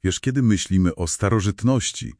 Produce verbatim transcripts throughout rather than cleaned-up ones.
Wiesz, kiedy myślimy o starożytności,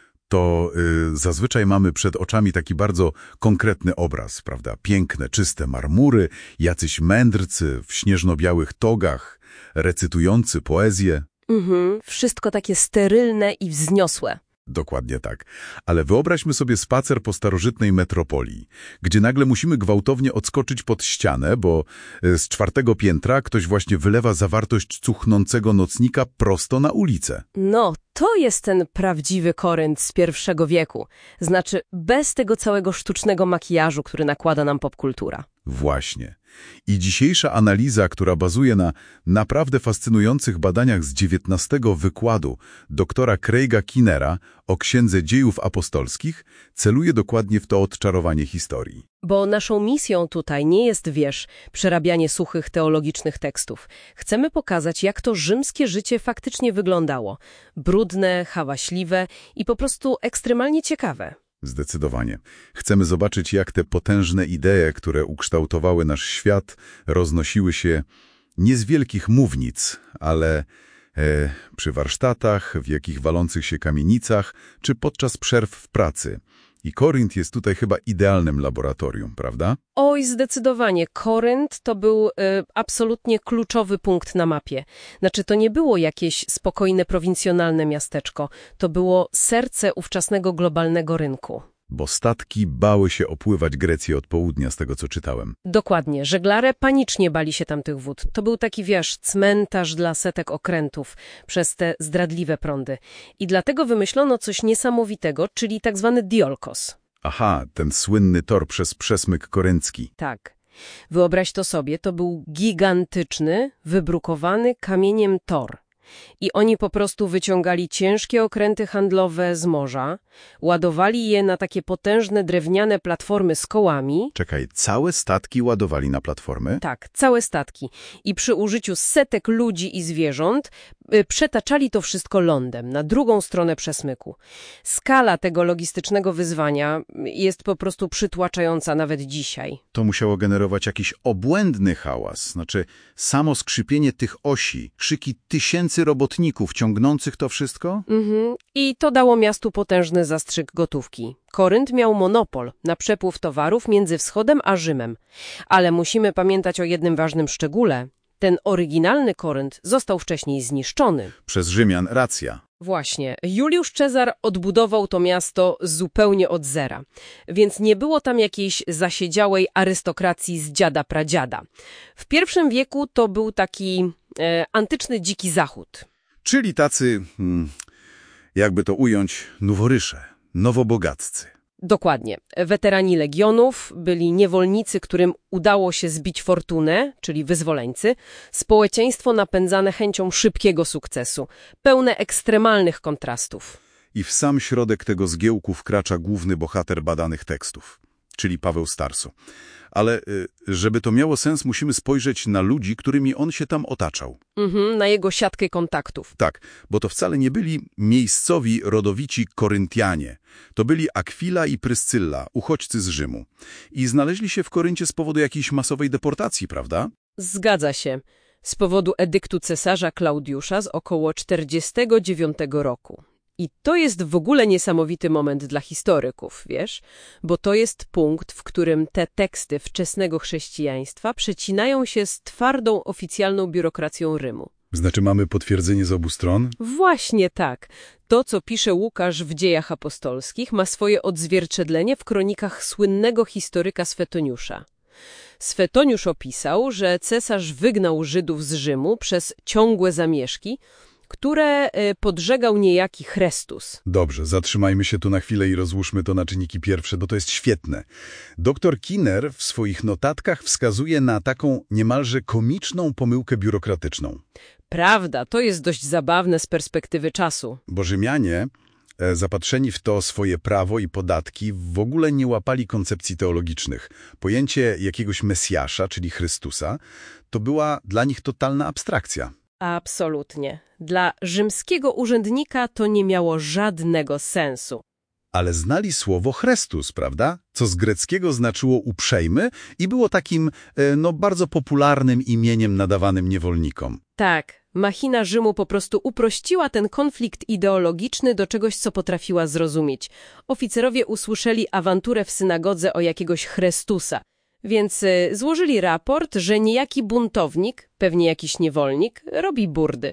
to y, zazwyczaj mamy przed oczami taki bardzo konkretny obraz, prawda? Piękne, czyste marmury, jacyś mędrcy w śnieżno-białych togach, recytujący poezję. Mhm, wszystko takie sterylne i wzniosłe. Dokładnie tak. Ale wyobraźmy sobie spacer po starożytnej metropolii, gdzie nagle musimy gwałtownie odskoczyć pod ścianę, bo z czwartego piętra ktoś właśnie wylewa zawartość cuchnącego nocnika prosto na ulicę. No, to jest ten prawdziwy Korynt z pierwszego wieku. Znaczy, bez tego całego sztucznego makijażu, który nakłada nam popkultura. Właśnie. I dzisiejsza analiza, która bazuje na naprawdę fascynujących badaniach z dziewiętnastego wykładu doktora Craiga Kinnera o Księdze Dziejów Apostolskich, celuje dokładnie w to odczarowanie historii. Bo naszą misją tutaj nie jest, wiesz, przerabianie suchych teologicznych tekstów. Chcemy pokazać, jak to rzymskie życie faktycznie wyglądało. Brudne, hałaśliwe i po prostu ekstremalnie ciekawe. Zdecydowanie. Chcemy zobaczyć, jak te potężne idee, które ukształtowały nasz świat, roznosiły się nie z wielkich mównic, ale e, przy warsztatach, w jakich walących się kamienicach, czy podczas przerw w pracy. I Korynt jest tutaj chyba idealnym laboratorium, prawda? Oj, zdecydowanie. Korynt to był y, absolutnie kluczowy punkt na mapie. Znaczy, to nie było jakieś spokojne, prowincjonalne miasteczko. To było serce ówczesnego globalnego rynku. Bo statki bały się opływać Grecję od południa, z tego co czytałem. Dokładnie. Żeglarze panicznie bali się tamtych wód. To był taki, wiesz, cmentarz dla setek okrętów przez te zdradliwe prądy. I dlatego wymyślono coś niesamowitego, czyli tak zwany diolkos. Aha, ten słynny tor przez przesmyk koryncki. Tak. Wyobraź to sobie, to był gigantyczny, wybrukowany kamieniem tor. I oni po prostu wyciągali ciężkie okręty handlowe z morza, ładowali je na takie potężne drewniane platformy z kołami. Czekaj, całe statki ładowali na platformy? Tak, całe statki. I przy użyciu setek ludzi i zwierząt y, przetaczali to wszystko lądem, na drugą stronę przesmyku. Skala tego logistycznego wyzwania jest po prostu przytłaczająca nawet dzisiaj. To musiało generować jakiś obłędny hałas. Znaczy, samo skrzypienie tych osi, krzyki tysięcy robotników ciągnących to wszystko? Mhm. I to dało miastu potężny zastrzyk gotówki. Korynt miał monopol na przepływ towarów między Wschodem a Rzymem. Ale musimy pamiętać o jednym ważnym szczególe. Ten oryginalny Korynt został wcześniej zniszczony. Przez Rzymian, racja. Właśnie. Juliusz Cezar odbudował to miasto zupełnie od zera. Więc nie było tam jakiejś zasiedziałej arystokracji z dziada pradziada. W pierwszym wieku to był taki e, antyczny dziki zachód. Czyli tacy, hmm, jakby to ująć, noworysze, nowobogaccy. Dokładnie. Weterani legionów byli niewolnicy, którym udało się zbić fortunę, czyli wyzwoleńcy, społeczeństwo napędzane chęcią szybkiego sukcesu, pełne ekstremalnych kontrastów. I w sam środek tego zgiełku wkracza główny bohater badanych tekstów, czyli Paweł Starso. Ale żeby to miało sens, musimy spojrzeć na ludzi, którymi on się tam otaczał. Mhm, na jego siatkę kontaktów. Tak, bo to wcale nie byli miejscowi, rodowici Koryntianie. To byli Akwila i Pryscylla, uchodźcy z Rzymu. I znaleźli się w Koryncie z powodu jakiejś masowej deportacji, prawda? Zgadza się. Z powodu edyktu cesarza Klaudiusza z około czterdziestego dziewiątego roku. I to jest w ogóle niesamowity moment dla historyków, wiesz? Bo to jest punkt, w którym te teksty wczesnego chrześcijaństwa przecinają się z twardą oficjalną biurokracją Rzymu. Znaczy mamy potwierdzenie z obu stron? Właśnie tak. To, co pisze Łukasz w Dziejach Apostolskich, ma swoje odzwierciedlenie w kronikach słynnego historyka Swetoniusza. Swetoniusz opisał, że cesarz wygnał Żydów z Rzymu przez ciągłe zamieszki, które podżegał niejaki Chrestus. Dobrze, zatrzymajmy się tu na chwilę i rozłóżmy to na czynniki pierwsze, bo to jest świetne. Doktor Kinner w swoich notatkach wskazuje na taką niemalże komiczną pomyłkę biurokratyczną. Prawda, to jest dość zabawne z perspektywy czasu. Bo Rzymianie, e, zapatrzeni w to swoje prawo i podatki, w ogóle nie łapali koncepcji teologicznych. Pojęcie jakiegoś Mesjasza, czyli Chrystusa, to była dla nich totalna abstrakcja. Absolutnie. Dla rzymskiego urzędnika to nie miało żadnego sensu. Ale znali słowo Chrystus, prawda? Co z greckiego znaczyło uprzejmy i było takim, e, no, bardzo popularnym imieniem nadawanym niewolnikom. Tak, Machina Rzymu po prostu uprościła ten konflikt ideologiczny do czegoś, co potrafiła zrozumieć. Oficerowie usłyszeli awanturę w synagodze o jakiegoś Chrystusa, więc y, złożyli raport, że niejaki buntownik, pewnie jakiś niewolnik, robi burdy.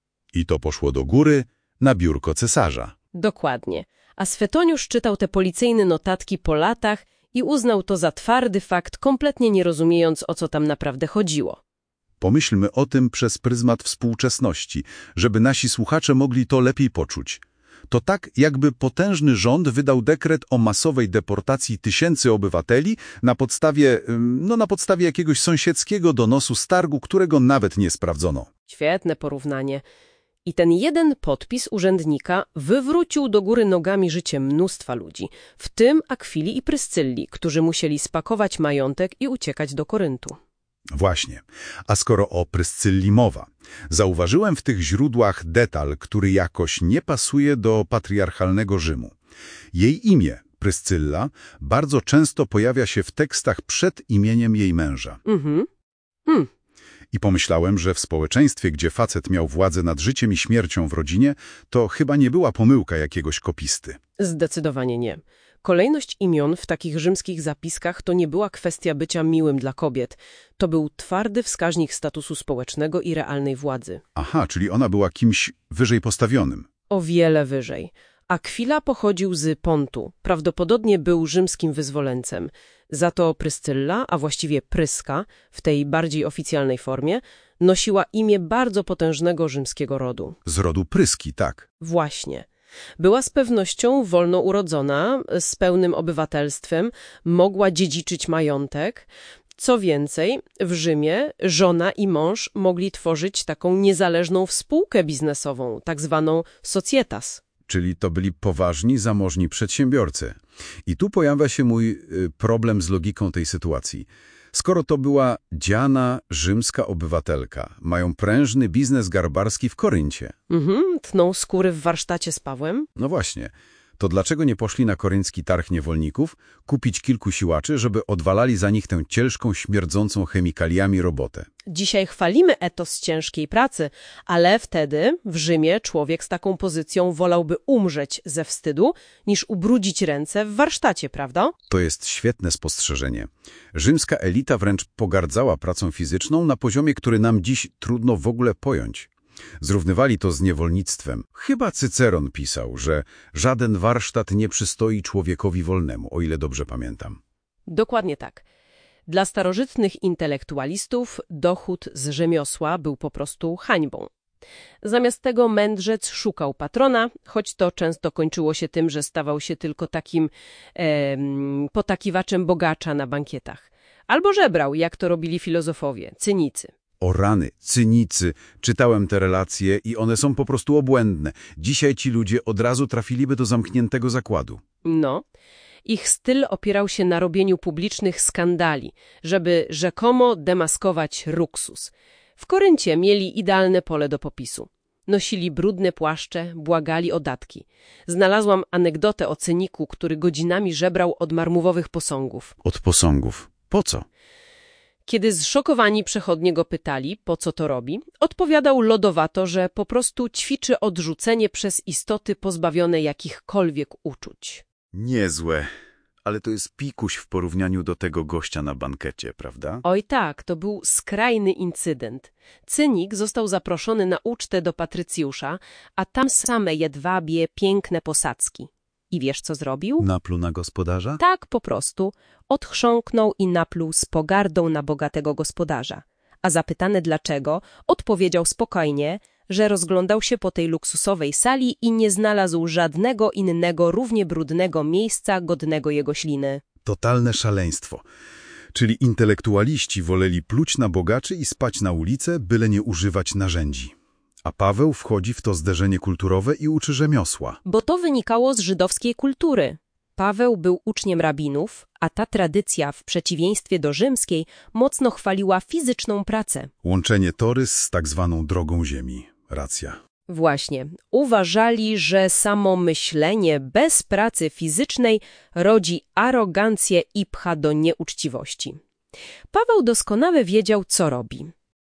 I to poszło do góry na biurko cesarza. Dokładnie. A Swetoniusz czytał te policyjne notatki po latach i uznał to za twardy fakt, kompletnie nie rozumiejąc, o co tam naprawdę chodziło. Pomyślmy o tym przez pryzmat współczesności, żeby nasi słuchacze mogli to lepiej poczuć. To tak, jakby potężny rząd wydał dekret o masowej deportacji tysięcy obywateli na podstawie, no na podstawie jakiegoś sąsiedzkiego donosu z targu, którego nawet nie sprawdzono. Świetne porównanie. I ten jeden podpis urzędnika wywrócił do góry nogami życie mnóstwa ludzi, w tym Akwili i Pryscylli, którzy musieli spakować majątek i uciekać do Koryntu. Właśnie. A skoro o Pryscylli mowa, zauważyłem w tych źródłach detal, który jakoś nie pasuje do patriarchalnego Rzymu. Jej imię, Pryscylla, bardzo często pojawia się w tekstach przed imieniem jej męża. Mhm. Hmm. I pomyślałem, że w społeczeństwie, gdzie facet miał władzę nad życiem i śmiercią w rodzinie, to chyba nie była pomyłka jakiegoś kopisty. Zdecydowanie nie. Kolejność imion w takich rzymskich zapiskach to nie była kwestia bycia miłym dla kobiet. To był twardy wskaźnik statusu społecznego i realnej władzy. Aha, czyli ona była kimś wyżej postawionym. O wiele wyżej. Akwila pochodził z Pontu. Prawdopodobnie był rzymskim wyzwoleńcem. Za to Pryscylla, a właściwie Pryska, w tej bardziej oficjalnej formie, nosiła imię bardzo potężnego rzymskiego rodu. Z rodu Pryski, tak. Właśnie. Była z pewnością wolno urodzona, z pełnym obywatelstwem, mogła dziedziczyć majątek. Co więcej, w Rzymie żona i mąż mogli tworzyć taką niezależną współkę biznesową, tak zwaną societas. Czyli to byli poważni, zamożni przedsiębiorcy. I tu pojawia się mój y, problem z logiką tej sytuacji. Skoro to była dziana rzymska obywatelka, mają prężny biznes garbarski w Koryncie. Mhm, tną skóry w warsztacie z Pawłem. No właśnie, to dlaczego nie poszli na koryncki targ niewolników, kupić kilku siłaczy, żeby odwalali za nich tę ciężką, śmierdzącą chemikaliami robotę? Dzisiaj chwalimy etos ciężkiej pracy, ale wtedy w Rzymie człowiek z taką pozycją wolałby umrzeć ze wstydu, niż ubrudzić ręce w warsztacie, prawda? To jest świetne spostrzeżenie. Rzymska elita wręcz pogardzała pracą fizyczną na poziomie, który nam dziś trudno w ogóle pojąć. Zrównywali to z niewolnictwem. Chyba Cyceron pisał, że żaden warsztat nie przystoi człowiekowi wolnemu, o ile dobrze pamiętam. Dokładnie tak. Dla starożytnych intelektualistów dochód z rzemiosła był po prostu hańbą. Zamiast tego mędrzec szukał patrona, choć to często kończyło się tym, że stawał się tylko takim e, potakiwaczem bogacza na bankietach. Albo żebrał, jak to robili filozofowie, cynicy. O rany, cynicy. Czytałem te relacje i one są po prostu obłędne. Dzisiaj ci ludzie od razu trafiliby do zamkniętego zakładu. No, ich styl opierał się na robieniu publicznych skandali, żeby rzekomo demaskować luksus. W Koryncie mieli idealne pole do popisu. Nosili brudne płaszcze, błagali o datki. Znalazłam anegdotę o cyniku, który godzinami żebrał od marmurowych posągów. Od posągów. Po co? Kiedy zszokowani przechodnie go pytali, po co to robi, odpowiadał lodowato, że po prostu ćwiczy odrzucenie przez istoty pozbawione jakichkolwiek uczuć. Niezłe. Ale to jest pikuś w porównaniu do tego gościa na bankecie, prawda? Oj tak, to był skrajny incydent. Cynik został zaproszony na ucztę do Patrycjusza, a tam same jedwabie, piękne posadzki. I wiesz, co zrobił? Napluł na gospodarza? Tak po prostu. Odchrząknął i napluł z pogardą na bogatego gospodarza. A zapytany dlaczego, odpowiedział spokojnie, że rozglądał się po tej luksusowej sali i nie znalazł żadnego innego równie brudnego miejsca godnego jego śliny. Totalne szaleństwo. Czyli intelektualiści woleli pluć na bogaczy i spać na ulicę, byle nie używać narzędzi. A Paweł wchodzi w to zderzenie kulturowe i uczy rzemiosła. Bo to wynikało z żydowskiej kultury. Paweł był uczniem rabinów, a ta tradycja, w przeciwieństwie do rzymskiej, mocno chwaliła fizyczną pracę. Łączenie tory z tak zwaną drogą ziemi. Racja. Właśnie. Uważali, że samo myślenie bez pracy fizycznej rodzi arogancję i pcha do nieuczciwości. Paweł doskonale wiedział, co robi.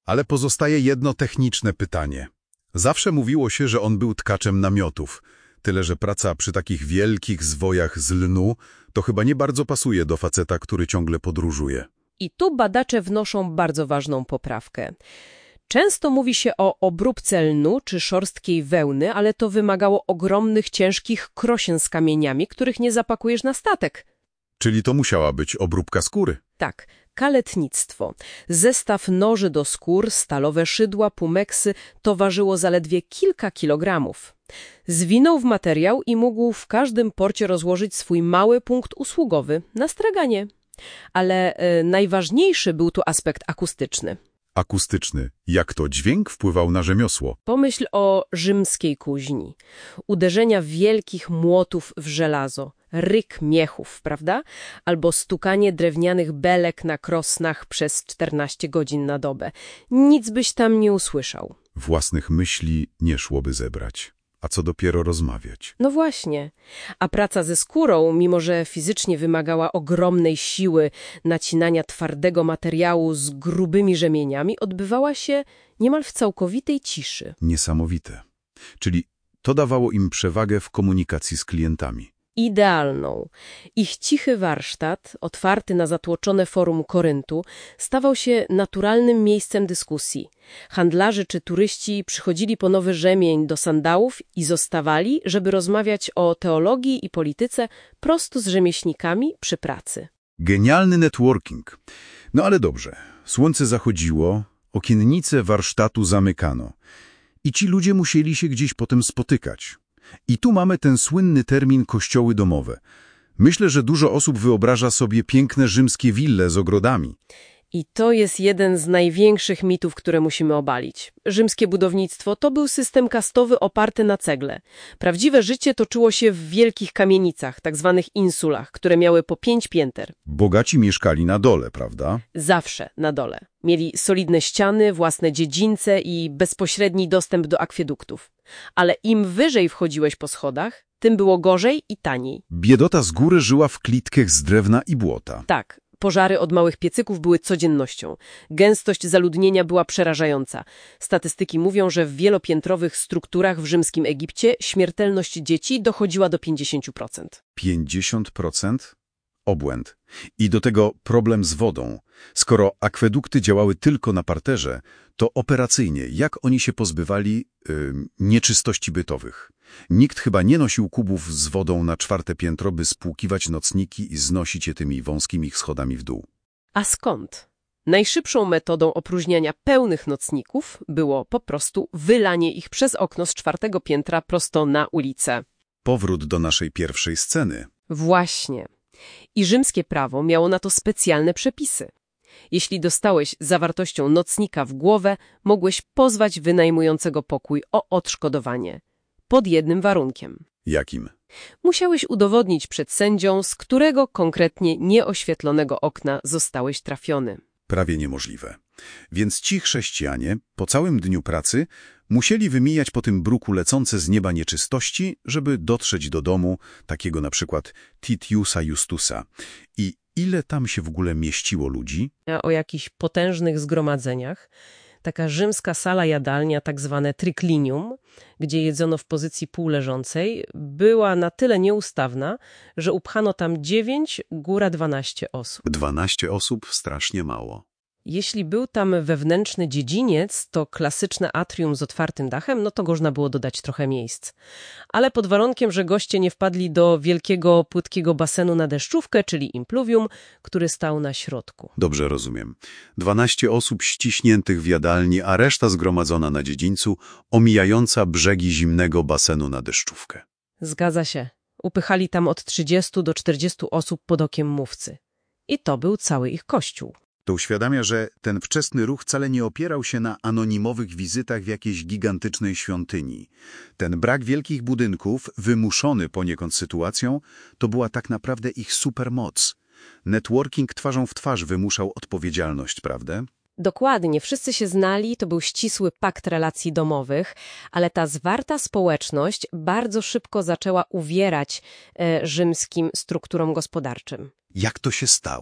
Ale pozostaje jedno techniczne pytanie. Zawsze mówiło się, że on był tkaczem namiotów. Tyle, że praca przy takich wielkich zwojach z lnu to chyba nie bardzo pasuje do faceta, który ciągle podróżuje. I tu badacze wnoszą bardzo ważną poprawkę. Często mówi się o obróbce lnu czy szorstkiej wełny, ale to wymagało ogromnych, ciężkich krosien z kamieniami, których nie zapakujesz na statek. Czyli to musiała być obróbka skóry. Tak, kaletnictwo. Zestaw noży do skór, stalowe szydła, pumeksy to ważyło zaledwie kilka kilogramów. Zwinął w materiał i mógł w każdym porcie rozłożyć swój mały punkt usługowy na straganie. Ale e, najważniejszy był tu aspekt akustyczny. Akustyczny. Jak to dźwięk wpływał na rzemiosło? Pomyśl o rzymskiej kuźni. Uderzenia wielkich młotów w żelazo, ryk miechów, prawda? Albo stukanie drewnianych belek na krosnach przez czternaście godzin na dobę. Nic byś tam nie usłyszał. Własnych myśli nie szłoby zebrać. A co dopiero rozmawiać? No właśnie. A praca ze skórą, mimo że fizycznie wymagała ogromnej siły nacinania twardego materiału z grubymi rzemieniami, odbywała się niemal w całkowitej ciszy. Niesamowite. Czyli to dawało im przewagę w komunikacji z klientami. Idealną. Ich cichy warsztat, otwarty na zatłoczone forum Koryntu, stawał się naturalnym miejscem dyskusji. Handlarze czy turyści przychodzili po nowy rzemień do sandałów i zostawali, żeby rozmawiać o teologii i polityce prosto z rzemieślnikami przy pracy. Genialny networking. No ale dobrze. Słońce zachodziło, okiennice warsztatu zamykano. I ci ludzie musieli się gdzieś potem spotykać. I tu mamy ten słynny termin kościoły domowe. Myślę, że dużo osób wyobraża sobie piękne rzymskie wille z ogrodami. I to jest jeden z największych mitów, które musimy obalić. Rzymskie budownictwo to był system kastowy oparty na cegle. Prawdziwe życie toczyło się w wielkich kamienicach, tak zwanych insulach, które miały po pięć pięter. Bogaci mieszkali na dole, prawda? Zawsze na dole. Mieli solidne ściany, własne dziedzińce i bezpośredni dostęp do akweduktów. Ale im wyżej wchodziłeś po schodach, tym było gorzej i taniej. Biedota z góry żyła w klitkach z drewna i błota. Tak, pożary od małych piecyków były codziennością. Gęstość zaludnienia była przerażająca. Statystyki mówią, że w wielopiętrowych strukturach w rzymskim Egipcie śmiertelność dzieci dochodziła do pięćdziesiąt procent. pięćdziesiąt procent? Obłęd. I do tego problem z wodą. Skoro akwedukty działały tylko na parterze, to operacyjnie jak oni się pozbywali yy, nieczystości bytowych? Nikt chyba nie nosił kubów z wodą na czwarte piętro, by spłukiwać nocniki i znosić je tymi wąskimi schodami w dół. A skąd? Najszybszą metodą opróżniania pełnych nocników było po prostu wylanie ich przez okno z czwartego piętra prosto na ulicę. Powrót do naszej pierwszej sceny. Właśnie. I rzymskie prawo miało na to specjalne przepisy. Jeśli dostałeś zawartością nocnika w głowę, mogłeś pozwać wynajmującego pokój o odszkodowanie. Pod jednym warunkiem. Jakim? Musiałeś udowodnić przed sędzią, z którego konkretnie nieoświetlonego okna zostałeś trafiony. Prawie niemożliwe. Więc ci chrześcijanie po całym dniu pracy musieli wymijać po tym bruku lecące z nieba nieczystości, żeby dotrzeć do domu takiego na przykład Titiusa Justusa. I ile tam się w ogóle mieściło ludzi? O jakichś potężnych zgromadzeniach. Taka rzymska sala jadalnia, tak zwane triclinium, gdzie jedzono w pozycji półleżącej, była na tyle nieustawna, że upchano tam dziewięć, góra dwanaście osób. Dwanaście osób? Strasznie mało. Jeśli był tam wewnętrzny dziedziniec, to klasyczne atrium z otwartym dachem, no to można było dodać trochę miejsc. Ale pod warunkiem, że goście nie wpadli do wielkiego, płytkiego basenu na deszczówkę, czyli impluvium, który stał na środku. Dobrze rozumiem. Dwanaście osób ściśniętych w jadalni, a reszta zgromadzona na dziedzińcu, omijająca brzegi zimnego basenu na deszczówkę. Zgadza się. Upychali tam od trzydziestu do czterdziestu osób pod okiem mówcy. I to był cały ich kościół. To uświadamia, że ten wczesny ruch wcale nie opierał się na anonimowych wizytach w jakiejś gigantycznej świątyni. Ten brak wielkich budynków, wymuszony poniekąd sytuacją, to była tak naprawdę ich supermoc. Networking twarzą w twarz wymuszał odpowiedzialność, prawda? Dokładnie, wszyscy się znali, to był ścisły pakt relacji domowych, ale ta zwarta społeczność bardzo szybko zaczęła uwierać e, rzymskim strukturom gospodarczym. Jak to się stało?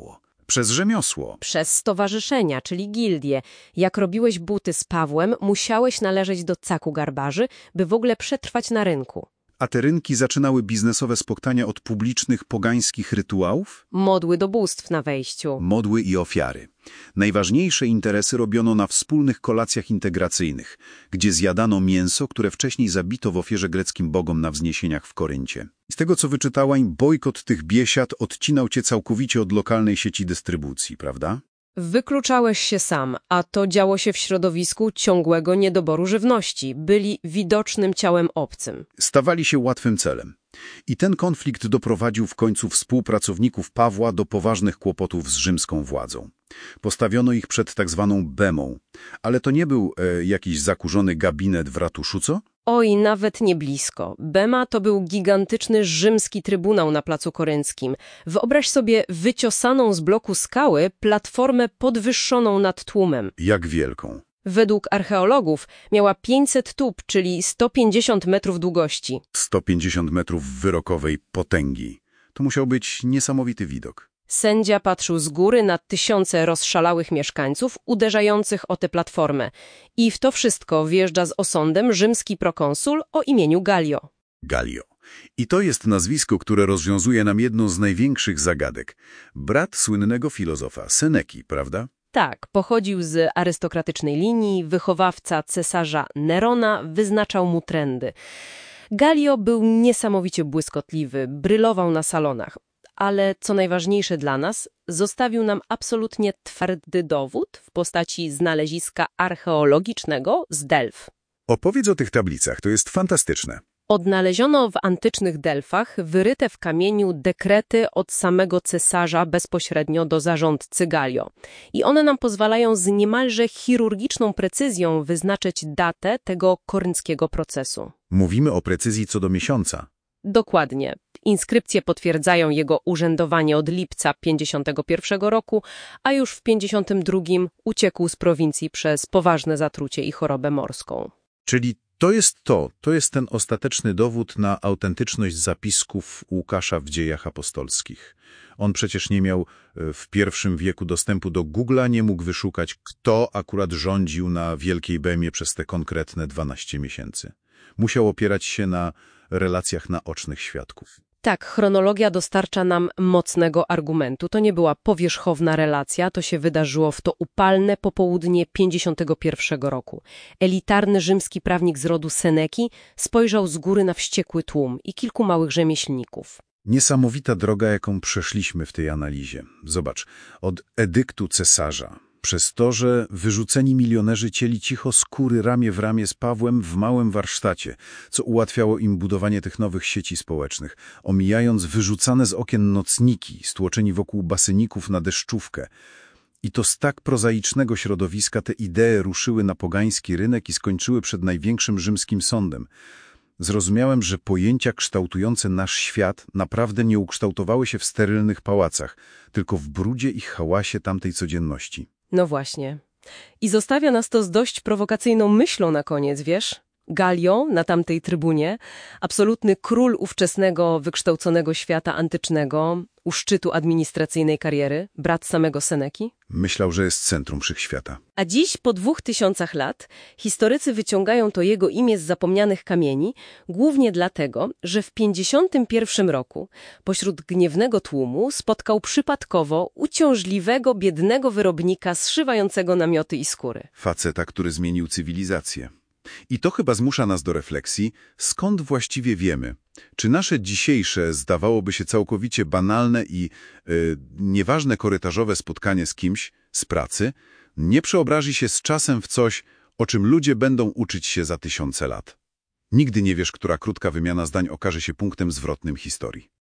Przez rzemiosło. Przez stowarzyszenia, czyli gildie. Jak robiłeś buty z Pawłem, musiałeś należeć do caku garbarzy, by w ogóle przetrwać na rynku. A te rynki zaczynały biznesowe spotkania od publicznych pogańskich rytuałów? Modły do bóstw na wejściu. Modły i ofiary. Najważniejsze interesy robiono na wspólnych kolacjach integracyjnych, gdzie zjadano mięso, które wcześniej zabito w ofierze greckim bogom na wzniesieniach w Koryncie. Z tego, co wyczytałaś, bojkot tych biesiad odcinał cię całkowicie od lokalnej sieci dystrybucji, prawda? Wykluczałeś się sam, a to działo się w środowisku ciągłego niedoboru żywności. Byli widocznym ciałem obcym. Stawali się łatwym celem. I ten konflikt doprowadził w końcu współpracowników Pawła do poważnych kłopotów z rzymską władzą. Postawiono ich przed tak zwaną Bemą. Ale to nie był e, jakiś zakurzony gabinet w ratuszu, co? Oj, nawet nie blisko. Bema to był gigantyczny rzymski trybunał na Placu Korynckim. Wyobraź sobie wyciosaną z bloku skały platformę podwyższoną nad tłumem. Jak wielką? Według archeologów miała pięćset tub, czyli sto pięćdziesiąt metrów długości. sto pięćdziesiąt metrów wyrokowej potęgi. To musiał być niesamowity widok. Sędzia patrzył z góry na tysiące rozszalałych mieszkańców uderzających o tę platformę. I w to wszystko wjeżdża z osądem rzymski prokonsul o imieniu Gallio. Gallio. I to jest nazwisko, które rozwiązuje nam jedną z największych zagadek. Brat słynnego filozofa Seneki, prawda? Tak, pochodził z arystokratycznej linii, wychowawca cesarza Nerona wyznaczał mu trendy. Gallio był niesamowicie błyskotliwy, brylował na salonach. Ale co najważniejsze dla nas, zostawił nam absolutnie twardy dowód w postaci znaleziska archeologicznego z Delf. Opowiedz o tych tablicach, to jest fantastyczne. Odnaleziono w antycznych Delfach wyryte w kamieniu dekrety od samego cesarza bezpośrednio do zarządcy Gallio. I one nam pozwalają z niemalże chirurgiczną precyzją wyznaczyć datę tego korynckiego procesu. Mówimy o precyzji co do miesiąca. Dokładnie. Inskrypcje potwierdzają jego urzędowanie od lipca pięćdziesiątego pierwszego roku, a już w pięćdziesiątym drugim uciekł z prowincji przez poważne zatrucie i chorobę morską. Czyli to jest to, to jest ten ostateczny dowód na autentyczność zapisków Łukasza w dziejach apostolskich. On przecież nie miał w pierwszym wieku dostępu do Google'a, nie mógł wyszukać, kto akurat rządził na Wielkiej Bemie przez te konkretne dwanaście miesięcy. Musiał opierać się na relacjach naocznych świadków. Tak, chronologia dostarcza nam mocnego argumentu. To nie była powierzchowna relacja, to się wydarzyło w to upalne popołudnie pięćdziesiątego pierwszego roku. Elitarny rzymski prawnik z rodu Seneki spojrzał z góry na wściekły tłum i kilku małych rzemieślników. Niesamowita droga, jaką przeszliśmy w tej analizie. Zobacz, od edyktu cesarza, przez to, że wyrzuceni milionerzy cieli cicho skóry ramię w ramię z Pawłem w małym warsztacie, co ułatwiało im budowanie tych nowych sieci społecznych, omijając wyrzucane z okien nocniki, stłoczeni wokół baseników na deszczówkę. I to z tak prozaicznego środowiska te idee ruszyły na pogański rynek i skończyły przed największym rzymskim sądem. Zrozumiałem, że pojęcia kształtujące nasz świat naprawdę nie ukształtowały się w sterylnych pałacach, tylko w brudzie i hałasie tamtej codzienności. No właśnie. I zostawia nas to z dość prowokacyjną myślą na koniec, wiesz? Gallio na tamtej trybunie, absolutny król ówczesnego, wykształconego świata antycznego, u szczytu administracyjnej kariery, brat samego Seneki. Myślał, że jest centrum wszechświata. A dziś, po dwóch tysiącach lat, historycy wyciągają to jego imię z zapomnianych kamieni, głównie dlatego, że w pięćdziesiątym pierwszym roku, pośród gniewnego tłumu, spotkał przypadkowo uciążliwego, biednego wyrobnika zszywającego namioty i skóry. Faceta, który zmienił cywilizację. I to chyba zmusza nas do refleksji, skąd właściwie wiemy, czy nasze dzisiejsze, zdawałoby się całkowicie banalne i yy, nieważne korytarzowe spotkanie z kimś, z pracy, nie przeobrazi się z czasem w coś, o czym ludzie będą uczyć się za tysiące lat. Nigdy nie wiesz, która krótka wymiana zdań okaże się punktem zwrotnym historii.